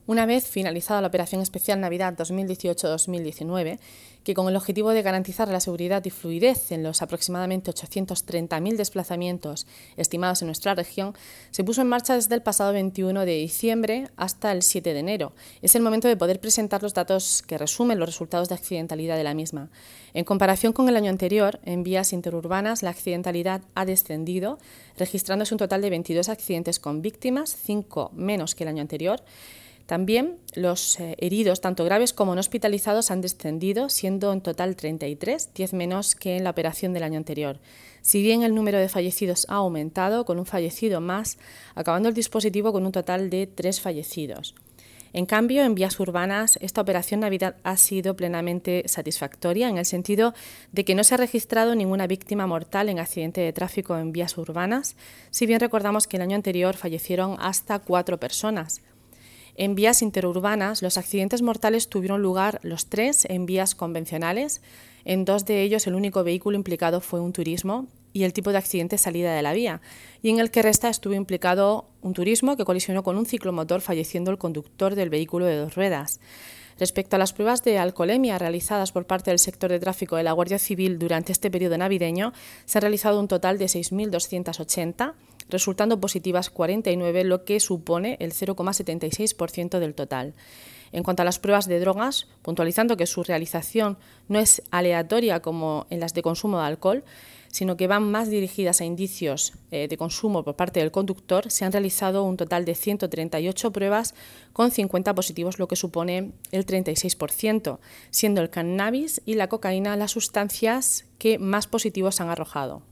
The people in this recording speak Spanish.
Una vez finalizada la Operación Especial Navidad 2018-2019, que con el objetivo de garantizar la seguridad y fluidez en los aproximadamente 830.000 desplazamientos estimados en nuestra región, se puso en marcha desde el pasado 21 de diciembre hasta el 7 de enero. Es el momento de poder presentar los datos que resumen los resultados de accidentalidad de la misma. En comparación con el año anterior, en vías interurbanas la accidentalidad ha descendido, registrándose un total de 22 accidentes con víctimas, 5 menos que el año anterior. También los heridos, tanto graves como no hospitalizados, han descendido, siendo en total 33, 10 menos que en la operación del año anterior. Si bien el número de fallecidos ha aumentado, con un fallecido más, acabando el dispositivo con un total de 3 fallecidos. En cambio, en vías urbanas, esta operación Navidad ha sido plenamente satisfactoria en el sentido de que no se ha registrado ninguna víctima mortal en accidente de tráfico en vías urbanas, si bien recordamos que el año anterior fallecieron hasta 4 personas. En vías interurbanas, los accidentes mortales tuvieron lugar los 3 en vías convencionales. En 2 de ellos, el único vehículo implicado fue un turismo y el tipo de accidente salida de la vía. Y en el que resta estuvo implicado un turismo que colisionó con un ciclomotor, falleciendo el conductor del vehículo de 2 ruedas. Respecto a las pruebas de alcoholemia realizadas por parte del sector de tráfico de la Guardia Civil durante este periodo navideño, se han realizado un total de 6.280, resultando positivas 49, lo que supone el 0,76% del total. En cuanto a las pruebas de drogas, puntualizando que su realización no es aleatoria como en las de consumo de alcohol, sino que van más dirigidas a indicios de consumo por parte del conductor, se han realizado un total de 138 pruebas con 50 positivos, lo que supone el 36%, siendo el cannabis y la cocaína las sustancias que más positivos han arrojado.